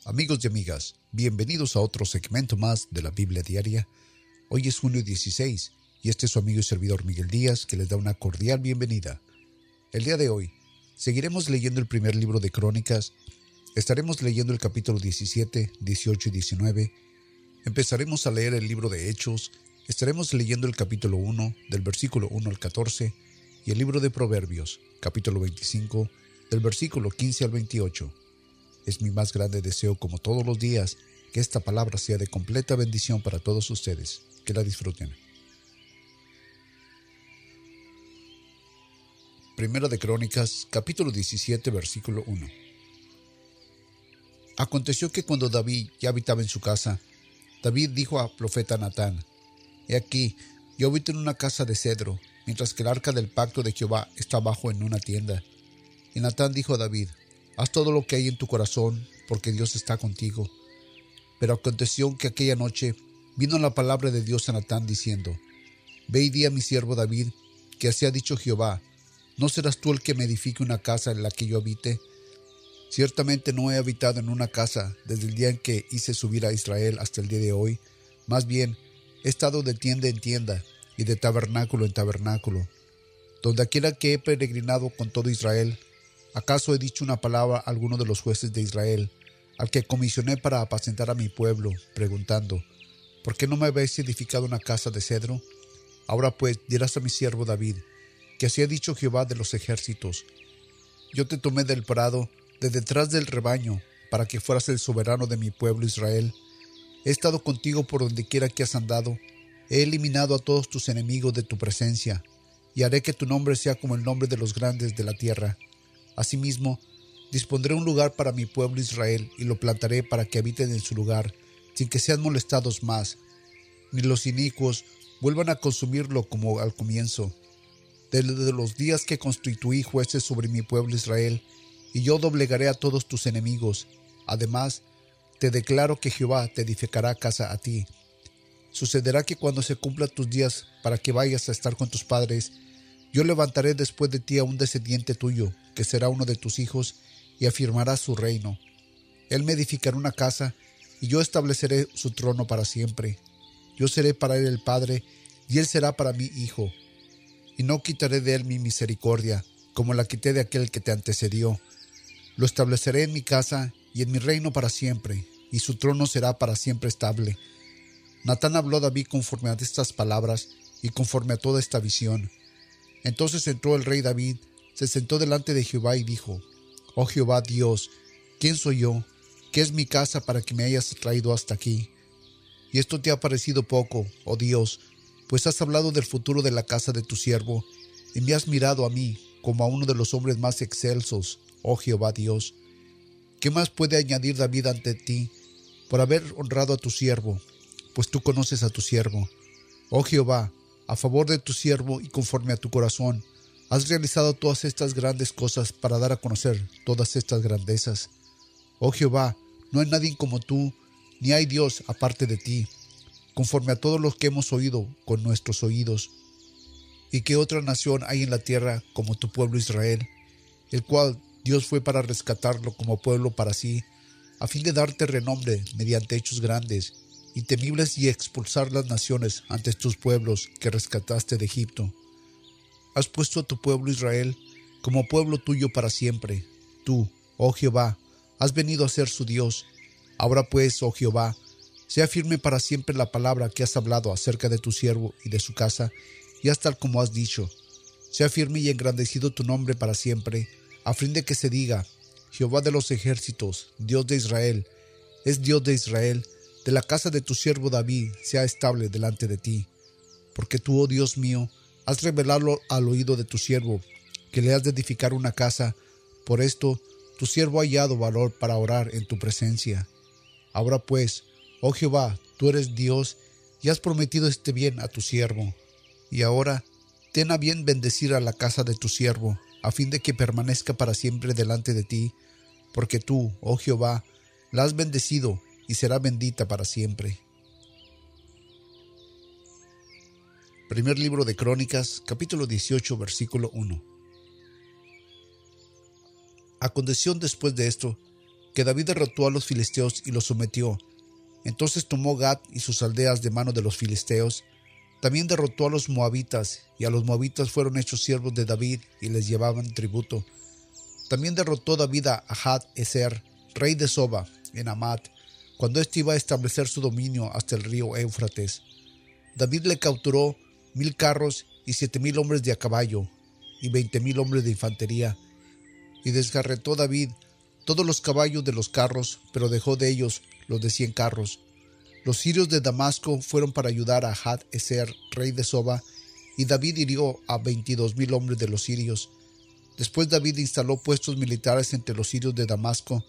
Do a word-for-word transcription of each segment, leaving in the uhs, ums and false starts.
Amigos y amigas, bienvenidos a otro segmento más de la Biblia Diaria. Hoy es junio dieciséis y este es su amigo y servidor Miguel Díaz que les da una cordial bienvenida. El día de hoy seguiremos leyendo el primer libro de Crónicas. Estaremos leyendo el capítulo diecisiete, dieciocho y diecinueve. Empezaremos a leer el libro de Hechos. Estaremos leyendo el capítulo uno, del versículo uno al catorce, y el libro de Proverbios, capítulo veinticinco, del versículo quince al veintiocho. Es mi más grande deseo, como todos los días, que esta palabra sea de completa bendición para todos ustedes. Que la disfruten. Primera de Crónicas, capítulo diecisiete, versículo uno. Aconteció que cuando David ya habitaba en su casa, David dijo al profeta Natán: He aquí, yo habito en una casa de cedro, mientras que el arca del pacto de Jehová está abajo en una tienda. Y Natán dijo a David: Haz todo lo que hay en tu corazón, porque Dios está contigo. Pero aconteció que aquella noche vino la palabra de Dios a Natán diciendo: Ve y di a mi siervo David, que así ha dicho Jehová: ¿No serás tú el que me edifique una casa en la que yo habite? Ciertamente no he habitado en una casa desde el día en que hice subir a Israel hasta el día de hoy. Más bien, he estado de tienda en tienda y de tabernáculo en tabernáculo, donde quiera que he peregrinado con todo Israel. ¿Acaso he dicho una palabra a alguno de los jueces de Israel, al que comisioné para apacentar a mi pueblo, preguntando: ¿Por qué no me habéis edificado una casa de cedro? Ahora pues dirás a mi siervo David, que así ha dicho Jehová de los ejércitos: Yo te tomé del prado, de detrás del rebaño, para que fueras el soberano de mi pueblo Israel. He estado contigo por donde quiera que has andado. He eliminado a todos tus enemigos de tu presencia, y haré que tu nombre sea como el nombre de los grandes de la tierra. Asimismo, dispondré un lugar para mi pueblo Israel, y lo plantaré para que habiten en su lugar, sin que sean molestados más, ni los inicuos vuelvan a consumirlo como al comienzo. Desde los días que constituí jueces sobre mi pueblo Israel, y yo doblegaré a todos tus enemigos. Además, te declaro que Jehová te edificará casa a ti. Sucederá que cuando se cumplan tus días para que vayas a estar con tus padres, yo levantaré después de ti a un descendiente tuyo, que será uno de tus hijos, y afirmará su reino. Él me edificará una casa, y yo estableceré su trono para siempre. Yo seré para él el padre, y él será para mí hijo. Y no quitaré de él mi misericordia, como la quité de aquel que te antecedió. Lo estableceré en mi casa y en mi reino para siempre, y su trono será para siempre estable. Natán habló a David conforme a estas palabras y conforme a toda esta visión. Entonces entró el rey David, se sentó delante de Jehová y dijo: Oh Jehová Dios, ¿quién soy yo? ¿Qué es mi casa para que me hayas traído hasta aquí? Y esto te ha parecido poco, oh Dios, pues has hablado del futuro de la casa de tu siervo, y me has mirado a mí como a uno de los hombres más excelsos, oh Jehová Dios. ¿Qué más puede añadir David ante ti por haber honrado a tu siervo? Pues tú conoces a tu siervo. Oh Jehová, a favor de tu siervo y conforme a tu corazón, has realizado todas estas grandes cosas para dar a conocer todas estas grandezas. Oh Jehová, no hay nadie como tú, ni hay Dios aparte de ti, conforme a todo lo que hemos oído con nuestros oídos. ¿Y qué otra nación hay en la tierra como tu pueblo Israel, el cual Dios fue para rescatarlo como pueblo para sí, a fin de darte renombre mediante hechos grandes y temibles, y expulsar las naciones ante tus pueblos que rescataste de Egipto? Has puesto a tu pueblo Israel como pueblo tuyo para siempre. Tú, oh Jehová, has venido a ser su Dios. Ahora pues, oh Jehová, sea firme para siempre la palabra que has hablado acerca de tu siervo y de su casa, y haz tal como has dicho. Sea firme y engrandecido tu nombre para siempre, a fin de que se diga: Jehová de los ejércitos, Dios de Israel, es Dios de Israel. De la casa de tu siervo David sea estable delante de ti. Porque tú, oh Dios mío, has revelado al oído de tu siervo que le has de edificar una casa. Por esto tu siervo ha hallado valor para orar en tu presencia. Ahora pues, oh Jehová, tú eres Dios, y has prometido este bien a tu siervo. Y ahora ten a bien bendecir a la casa de tu siervo, a fin de que permanezca para siempre delante de ti, porque tú, oh Jehová, la has bendecido, y será bendita para siempre. Primer libro de Crónicas, capítulo dieciocho, versículo uno. Aconteció después de esto, porque David derrotó a los filisteos y los sometió. Entonces tomó Gat y sus aldeas de mano de los filisteos. También derrotó a los moabitas, y a los moabitas fueron hechos siervos de David y les llevaban tributo. También derrotó David a Hadad-ezer, rey de Soba, en Amat, cuando éste iba a establecer su dominio hasta el río Éufrates. David le capturó mil carros y siete mil hombres de a caballo, y veinte mil hombres de infantería, y desgarretó David todos los caballos de los carros, pero dejó de ellos los de cien carros. Los sirios de Damasco fueron para ayudar a Hadad-ezer, rey de Soba, y David hirió a veintidós mil hombres de los sirios. Después David instaló puestos militares entre los sirios de Damasco.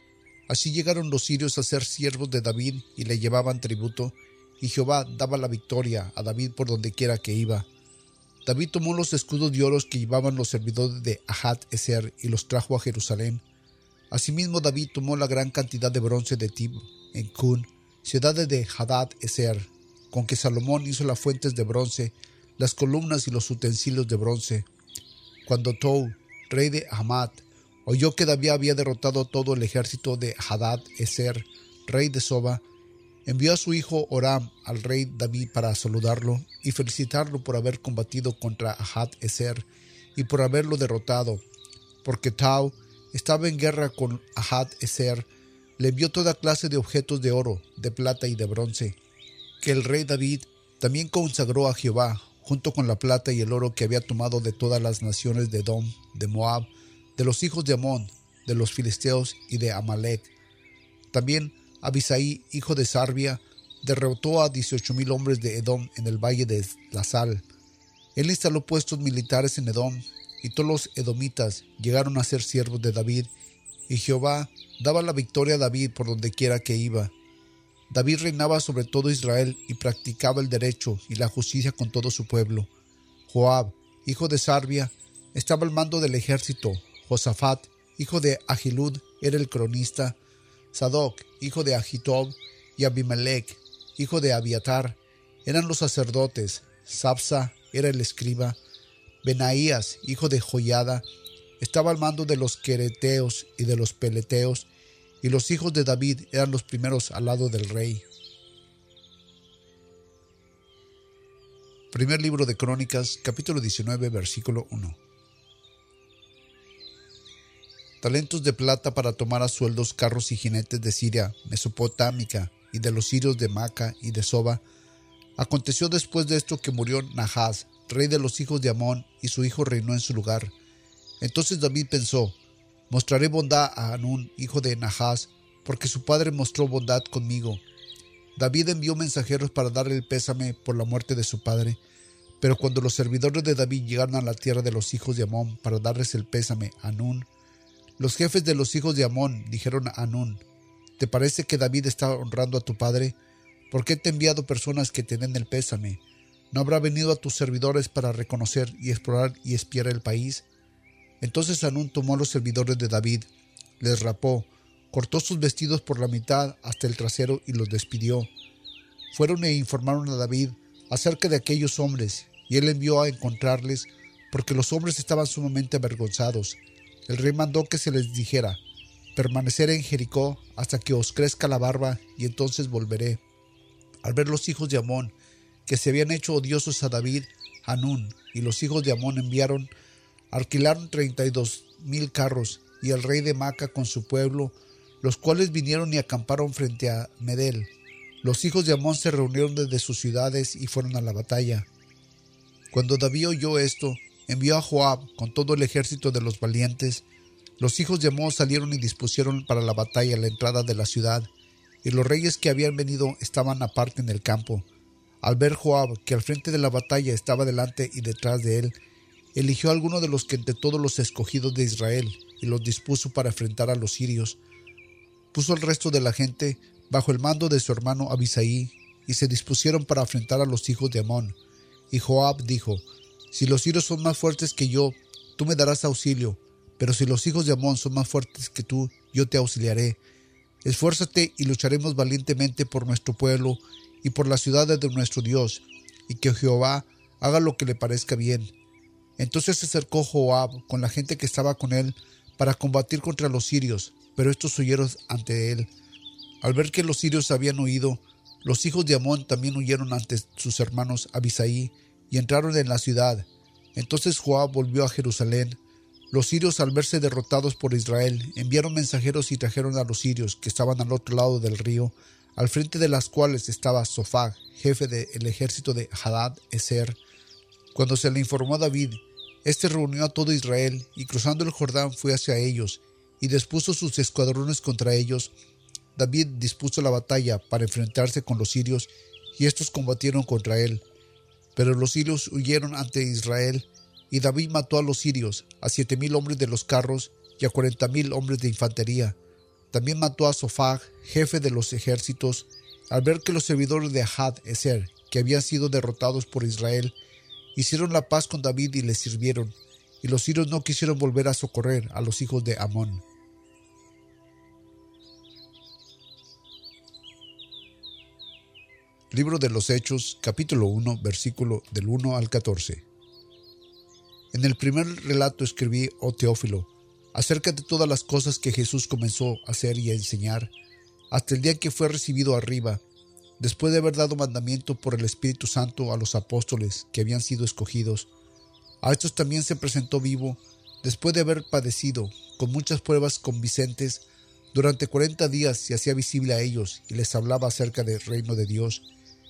Así llegaron los sirios a ser siervos de David y le llevaban tributo, y Jehová daba la victoria a David por donde quiera que iba. David tomó los escudos de oro que llevaban los servidores de Hadad-ezer y los trajo a Jerusalén. Asimismo David tomó la gran cantidad de bronce de Tib, en Cun, ciudades de Hadad-ezer, con que Salomón hizo las fuentes de bronce, las columnas y los utensilios de bronce. Cuando Tou, rey de Hamat, oyó que David había derrotado todo el ejército de Hadad-ezer, rey de Soba, envió a su hijo Oram al rey David para saludarlo y felicitarlo por haber combatido contra Hadad-ezer y por haberlo derrotado, porque Tou estaba en guerra con Hadad-ezer. Le envió toda clase de objetos de oro, de plata y de bronce, que el rey David también consagró a Jehová, junto con la plata y el oro que había tomado de todas las naciones de Edom, de Moab, de los hijos de Amón, de los filisteos y de Amalek. También Abisai, hijo de Sarbia, derrotó a dieciocho mil hombres de Edom en el valle de la Sal. Él instaló puestos militares en Edom, y todos los edomitas llegaron a ser siervos de David, y Jehová daba la victoria a David por donde quiera que iba. David reinaba sobre todo Israel y practicaba el derecho y la justicia con todo su pueblo. Joab, hijo de Sarbia, estaba al mando del ejército. Josafat, hijo de Ahilud, era el cronista. Sadoc, hijo de Ahitob, y Abimelech, hijo de Abiatar, eran los sacerdotes. Sapsa era el escriba. Benaías, hijo de Joiada, estaba al mando de los quereteos y de los peleteos, y los hijos de David eran los primeros al lado del rey. Primer libro de Crónicas, capítulo diecinueve, versículo uno. Talentos de plata para tomar a sueldos carros y jinetes de Siria, Mesopotámica, y de los sirios de Maca y de Soba. Aconteció después de esto que murió Nahas, rey de los hijos de Amón, y su hijo reinó en su lugar. Entonces David pensó: mostraré bondad a Hanún, hijo de Nahas, porque su padre mostró bondad conmigo. David envió mensajeros para darle el pésame por la muerte de su padre. Pero cuando los servidores de David llegaron a la tierra de los hijos de Amón para darles el pésame a Hanún, los jefes de los hijos de Amón dijeron a Hanún: ¿te parece que David está honrando a tu padre? ¿Por qué te he enviado personas que te den el pésame? ¿No habrá venido a tus servidores para reconocer y explorar y espiar el país? Entonces Hanún tomó a los servidores de David, les rapó, cortó sus vestidos por la mitad hasta el trasero y los despidió. Fueron e informaron a David acerca de aquellos hombres, y él envió a encontrarles, porque los hombres estaban sumamente avergonzados. El rey mandó que se les dijera: permanecer en Jericó hasta que os crezca la barba, y entonces volveré. Al ver los hijos de Amón que se habían hecho odiosos a David, Hanún y los hijos de Amón enviaron, alquilaron treinta y dos mil carros, y el rey de Maca con su pueblo, los cuales vinieron y acamparon frente a Medel. Los hijos de Amón se reunieron desde sus ciudades y fueron a la batalla. Cuando David oyó esto, envió a Joab con todo el ejército de los valientes. Los hijos de Amón salieron y dispusieron para la batalla a la entrada de la ciudad, y los reyes que habían venido estaban aparte en el campo. Al ver Joab que al frente de la batalla estaba delante y detrás de él, eligió a alguno de los que entre todos los escogidos de Israel y los dispuso para enfrentar a los sirios. Puso al resto de la gente bajo el mando de su hermano Abisai, y se dispusieron para enfrentar a los hijos de Amón. Y Joab dijo: si los sirios son más fuertes que yo, tú me darás auxilio, pero si los hijos de Amón son más fuertes que tú, yo te auxiliaré. Esfuérzate y lucharemos valientemente por nuestro pueblo y por las ciudades de nuestro Dios, y que Jehová haga lo que le parezca bien. Entonces se acercó Joab con la gente que estaba con él para combatir contra los sirios, pero estos huyeron ante él. Al ver que los sirios habían huido, los hijos de Amón también huyeron ante sus hermanos Abisai y entraron en la ciudad. Entonces Joab volvió a Jerusalén. Los sirios, al verse derrotados por Israel, enviaron mensajeros y trajeron a los sirios que estaban al otro lado del río, al frente de las cuales estaba Sofag, jefe del ejército de Hadad-Ezer. Cuando se le informó a David, éste reunió a todo Israel y cruzando el Jordán fue hacia ellos y dispuso sus escuadrones contra ellos. David dispuso la batalla para enfrentarse con los sirios y estos combatieron contra él. Pero los sirios huyeron ante Israel y David mató a los sirios, a siete mil hombres de los carros y a cuarenta mil hombres de infantería. También mató a Sofag, jefe de los ejércitos, al ver que los servidores de Hadad-Ezer, que habían sido derrotados por Israel, hicieron la paz con David y le sirvieron, y los sirios no quisieron volver a socorrer a los hijos de Amón. Libro de los Hechos, capítulo uno, versículo del uno al catorce. En el primer relato escribí, oh Teófilo, acerca de todas las cosas que Jesús comenzó a hacer y a enseñar, hasta el día en que fue recibido arriba, después de haber dado mandamiento por el Espíritu Santo a los apóstoles que habían sido escogidos. A estos también se presentó vivo, después de haber padecido, con muchas pruebas convincentes, durante cuarenta días se hacía visible a ellos y les hablaba acerca del reino de Dios.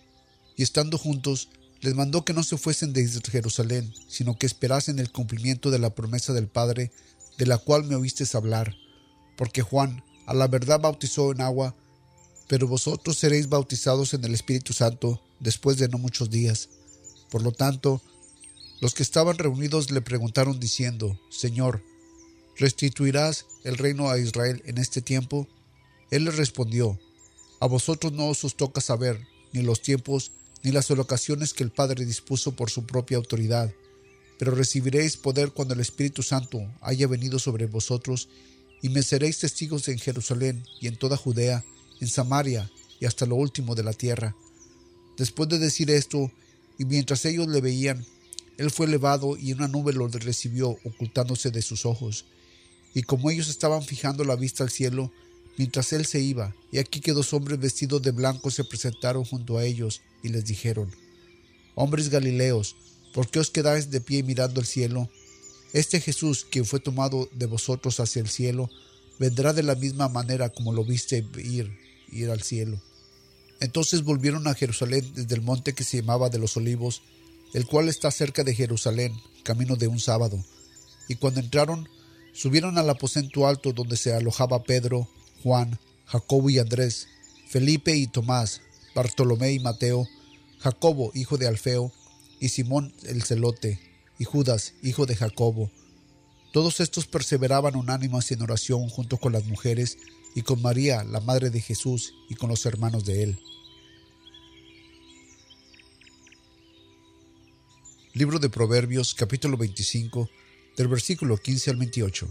Y estando juntos, les mandó que no se fuesen de Jerusalén, sino que esperasen el cumplimiento de la promesa del Padre, de la cual me oísteis hablar. Porque Juan, a la verdad, bautizó en agua, pero vosotros seréis bautizados en el Espíritu Santo después de no muchos días. Por lo tanto, los que estaban reunidos le preguntaron diciendo, Señor, ¿restituirás el reino a Israel en este tiempo? Él les respondió, a vosotros no os toca saber ni los tiempos ni las ocasiones que el Padre dispuso por su propia autoridad, pero recibiréis poder cuando el Espíritu Santo haya venido sobre vosotros, y me seréis testigos en Jerusalén y en toda Judea, en Samaria y hasta lo último de la tierra. Después de decir esto, y mientras ellos le veían, él fue elevado y una nube lo recibió ocultándose de sus ojos. Y como ellos estaban fijando la vista al cielo, mientras él se iba, y aquí que dos hombres vestidos de blanco se presentaron junto a ellos y les dijeron, hombres galileos, ¿por qué os quedáis de pie mirando al cielo? Este Jesús, quien fue tomado de vosotros hacia el cielo, vendrá de la misma manera como lo viste ir, ir al cielo. Entonces volvieron a Jerusalén desde el monte que se llamaba de los Olivos, el cual está cerca de Jerusalén, camino de un sábado. Y cuando entraron, subieron al aposento alto donde se alojaba Pedro, Juan, Jacobo y Andrés, Felipe y Tomás, Bartolomé y Mateo, Jacobo, hijo de Alfeo, y Simón el celote, y Judas, hijo de Jacobo. Todos estos perseveraban unánimes en oración junto con las mujeres y con María, la madre de Jesús, y con los hermanos de él. Libro de Proverbios, capítulo veinticinco, del versículo quince al veintiocho.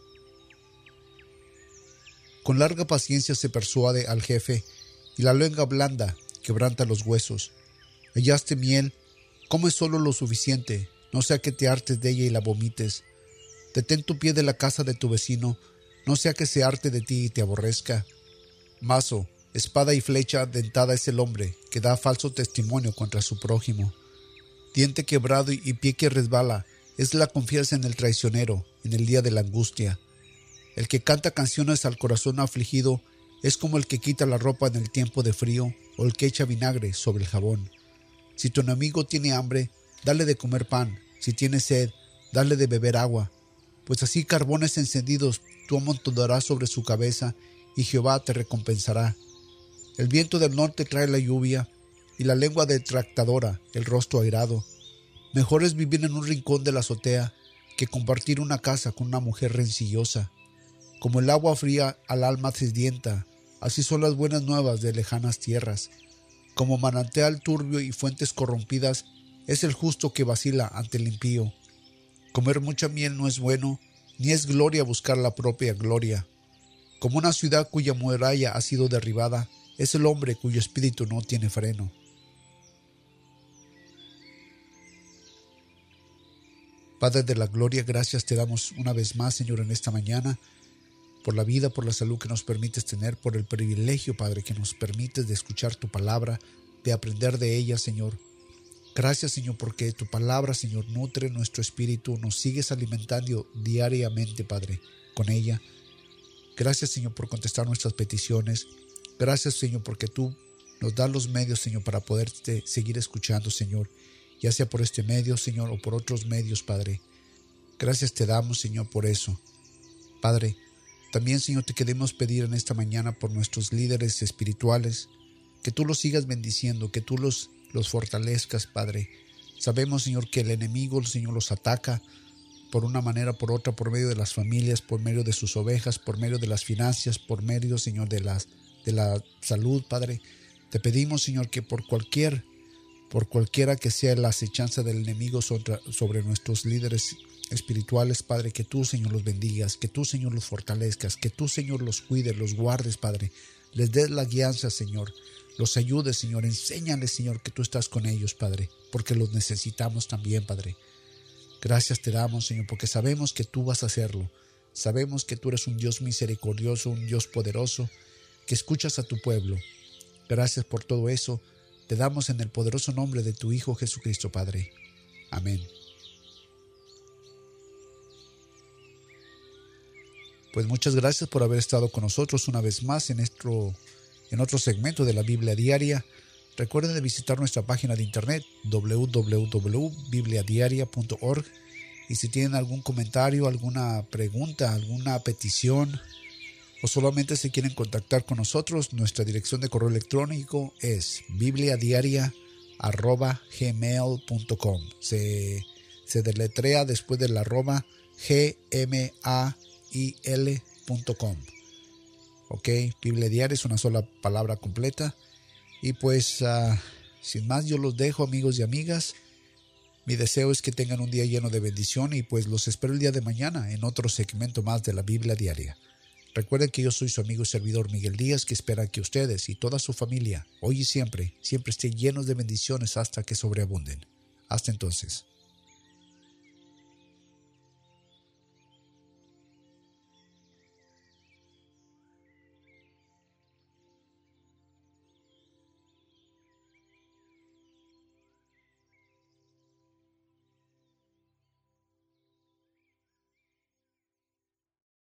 Con larga paciencia se persuade al jefe, y la lengua blanda quebranta los huesos. Hallaste miel, come solo lo suficiente, no sea que te hartes de ella y la vomites. Detén tu pie de la casa de tu vecino, no sea que se harte de ti y te aborrezca. Mazo, espada y flecha dentada es el hombre, que da falso testimonio contra su prójimo. Diente quebrado y pie que resbala, es la confianza en el traicionero, en el día de la angustia. El que canta canciones al corazón afligido es como el que quita la ropa en el tiempo de frío o el que echa vinagre sobre el jabón. Si tu enemigo tiene hambre, dale de comer pan. Si tiene sed, dale de beber agua. Pues así carbones encendidos tú amontonarás sobre su cabeza y Jehová te recompensará. El viento del norte trae la lluvia y la lengua detractadora el rostro airado. Mejor es vivir en un rincón de la azotea que compartir una casa con una mujer rencillosa. Como el agua fría al alma sedienta, así son las buenas nuevas de lejanas tierras. Como manantial turbio y fuentes corrompidas, es el justo que vacila ante el impío. Comer mucha miel no es bueno, ni es gloria buscar la propia gloria. Como una ciudad cuya muralla ha sido derribada, es el hombre cuyo espíritu no tiene freno. Padre de la gloria, gracias te damos una vez más, Señor, en esta mañana, por la vida, por la salud que nos permites tener, por el privilegio, Padre, que nos permites de escuchar tu palabra, de aprender de ella, Señor. Gracias, Señor, porque tu palabra, Señor, nutre nuestro espíritu, nos sigues alimentando diariamente, Padre, con ella. Gracias, Señor, por contestar nuestras peticiones. Gracias, Señor, porque tú nos das los medios, Señor, para poderte seguir escuchando, Señor, ya sea por este medio, Señor, o por otros medios, Padre. Gracias te damos, Señor, por eso. Padre, también, Señor, te queremos pedir en esta mañana por nuestros líderes espirituales, que tú los sigas bendiciendo, que tú los, los fortalezcas, Padre. Sabemos, Señor, que el enemigo, Señor, los ataca por una manera o por otra, por medio de las familias, por medio de sus ovejas, por medio de las finanzas, por medio, Señor, de, las, de la salud, Padre. Te pedimos, Señor, que por cualquier, por cualquiera que sea la acechanza del enemigo sobre, sobre nuestros líderes espirituales, Padre, que tú, Señor, los bendigas, que tú, Señor, los fortalezcas, que tú, Señor, los cuides, los guardes, Padre. Les des la guianza, Señor. Los ayudes, Señor. Enséñales, Señor, que tú estás con ellos, Padre, porque los necesitamos también, Padre. Gracias te damos, Señor, porque sabemos que tú vas a hacerlo. Sabemos que tú eres un Dios misericordioso, un Dios poderoso, que escuchas a tu pueblo. Gracias por todo eso. Te damos en el poderoso nombre de tu Hijo Jesucristo, Padre. Amén. Pues muchas gracias por haber estado con nosotros una vez más en, nuestro, en otro segmento de la Biblia Diaria. Recuerden de visitar nuestra página de internet doble u doble u doble u punto biblia diaria punto org, y si tienen algún comentario, alguna pregunta, alguna petición o solamente se quieren contactar con nosotros, nuestra dirección de correo electrónico es bibliadiaria arroba gmail punto com. Se, se deletrea después del arroba g m a i l punto com. Ok, Biblia Diaria es una sola palabra completa. Y pues, uh, sin más, yo los dejo, amigos y amigas. Mi deseo es que tengan un día lleno de bendición y pues los espero el día de mañana en otro segmento más de la Biblia Diaria. Recuerden que yo soy su amigo y servidor Miguel Díaz, que espera que ustedes y toda su familia, hoy y siempre, siempre estén llenos de bendiciones hasta que sobreabunden. Hasta entonces.